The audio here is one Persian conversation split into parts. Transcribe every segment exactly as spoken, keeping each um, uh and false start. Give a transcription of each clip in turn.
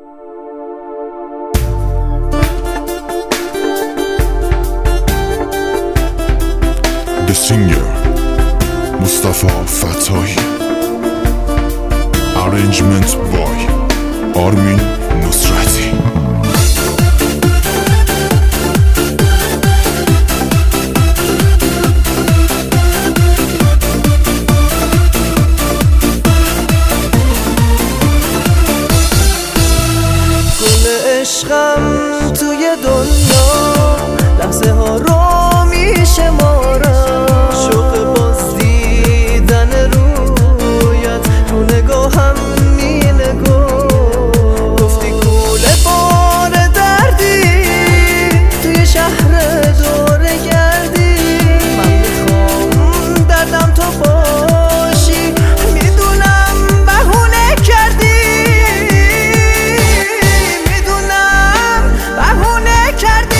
The singer Mustafa Fatahi. Arrangement by Armin Nusrati. گل عشقم توی دنیا لحظه ها رو میشمارم، شوق باز دیدن رویت رو نگاهم می نگاه. گفتی کوله بار دردی توی شهر دوره گردی، من میخوام دردم تو باشی، میدونم بهونه کردی، میدونم بهونه کردی.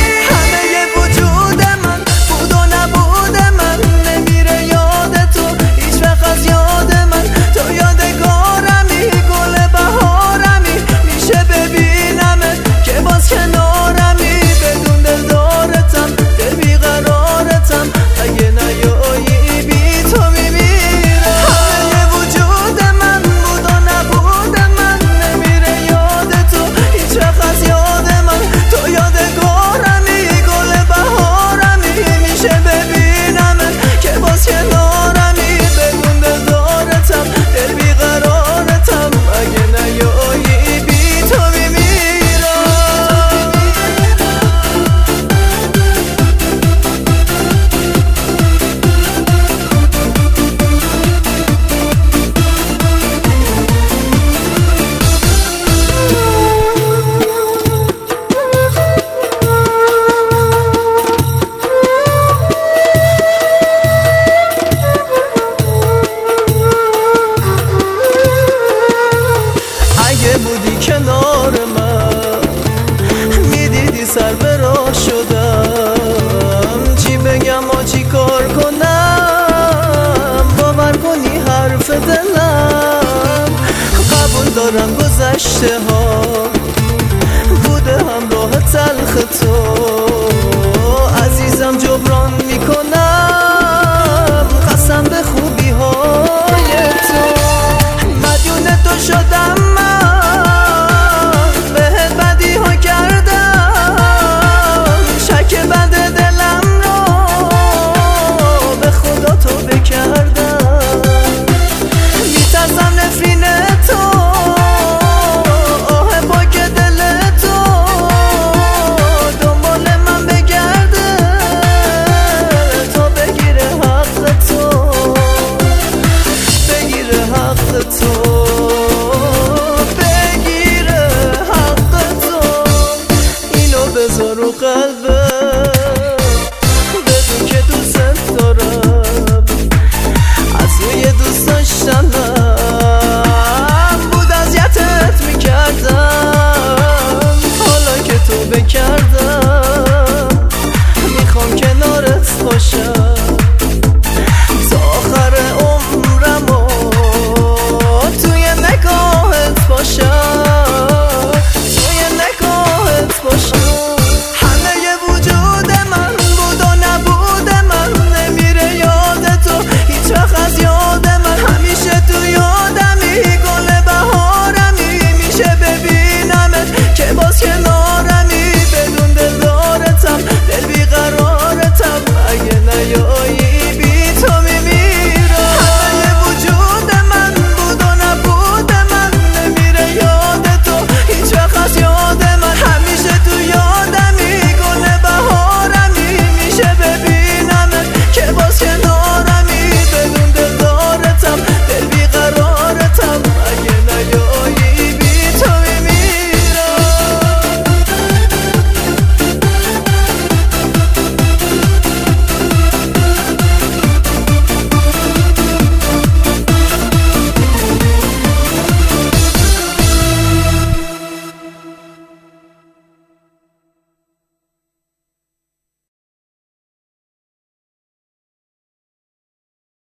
بودی کنار من میدیدی سر به راه شدم، چی بگم و چی کار کنم، باور کنی حرف دلم. قبول دارم گذشته ها بوده همراه تلخ تو،